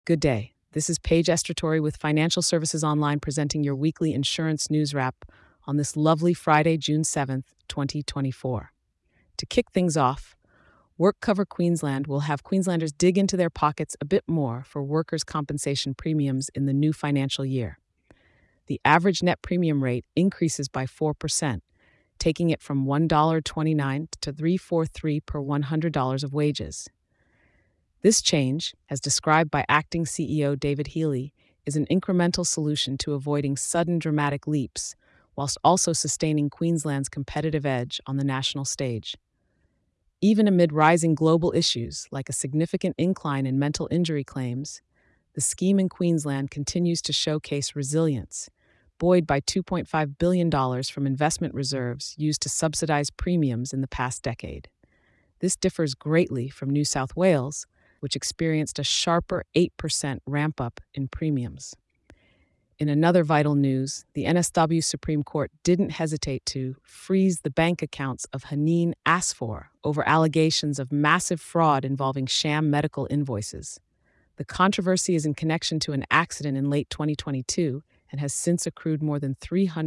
Good day. This is Paige Estratori with Financial Services Online presenting your weekly insurance news wrap on this lovely Friday, June 7th, 2024. To kick things off, WorkCover Queensland will have Queenslanders dig into their pockets a bit more for workers' compensation premiums in the new financial year. The average net premium rate increases by 4%, taking it from $1.29 to $3.43 per $100 of wages. This change, as described by acting CEO David Healy, is an incremental solution to avoiding sudden dramatic leaps, whilst also sustaining Queensland's competitive edge on the national stage. Even amid rising global issues like a significant incline in mental injury claims, the scheme in Queensland continues to showcase resilience, buoyed by $2.5 billion from investment reserves used to subsidize premiums in the past decade. This differs greatly from New South Wales, which experienced a sharper 8% ramp-up in premiums. In another vital news, the NSW Supreme Court didn't hesitate to freeze the bank accounts of Haneen Asfour over allegations of massive fraud involving sham medical invoices. The controversy is in connection to an accident in late 2022 and has since accrued more than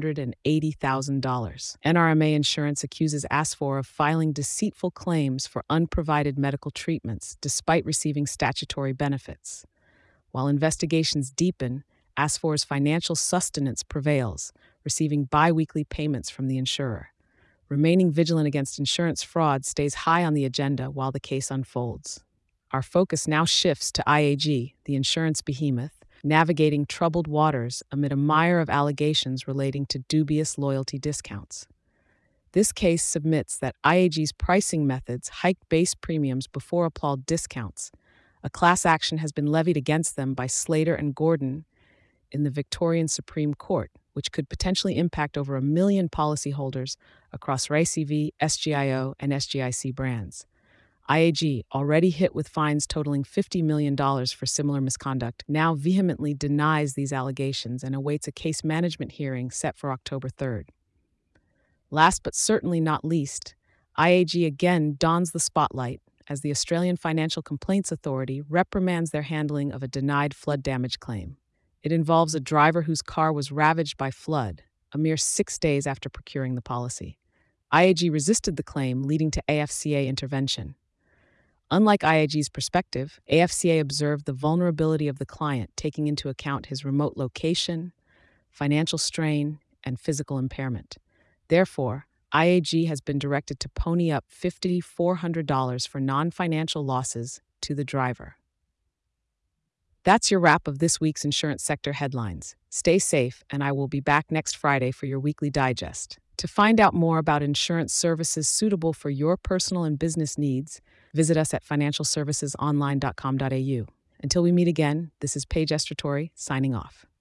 $380,000. NRMA Insurance accuses Asfour of filing deceitful claims for unprovided medical treatments despite receiving statutory benefits. While investigations deepen, Asfour's financial sustenance prevails, receiving bi-weekly payments from the insurer. Remaining vigilant against insurance fraud stays high on the agenda while the case unfolds. Our focus now shifts to IAG, the insurance behemoth, navigating troubled waters amid a mire of allegations relating to dubious loyalty discounts. This case submits that IAG's pricing methods hiked base premiums before applied discounts. A class action has been levied against them by Slater and Gordon in the Victorian Supreme Court, which could potentially impact over 1 million policyholders across RACV, SGIO, and SGIC brands. IAG, already hit with fines totaling $50 million for similar misconduct, now vehemently denies these allegations and awaits a case management hearing set for October 3rd. Last but certainly not least, IAG again dons the spotlight as the Australian Financial Complaints Authority reprimands their handling of a denied flood damage claim. It involves a driver whose car was ravaged by flood, a mere 6 days after procuring the policy. IAG resisted the claim, leading to AFCA intervention. Unlike IAG's perspective, AFCA observed the vulnerability of the client, taking into account his remote location, financial strain, and physical impairment. Therefore, IAG has been directed to pony up $5,400 for non-financial losses to the driver. That's your wrap of this week's insurance sector headlines. Stay safe, and I will be back next Friday for your weekly digest. To find out more about insurance services suitable for your personal and business needs, visit us at financialservicesonline.com.au. Until we meet again, this is Paige Estratori signing off.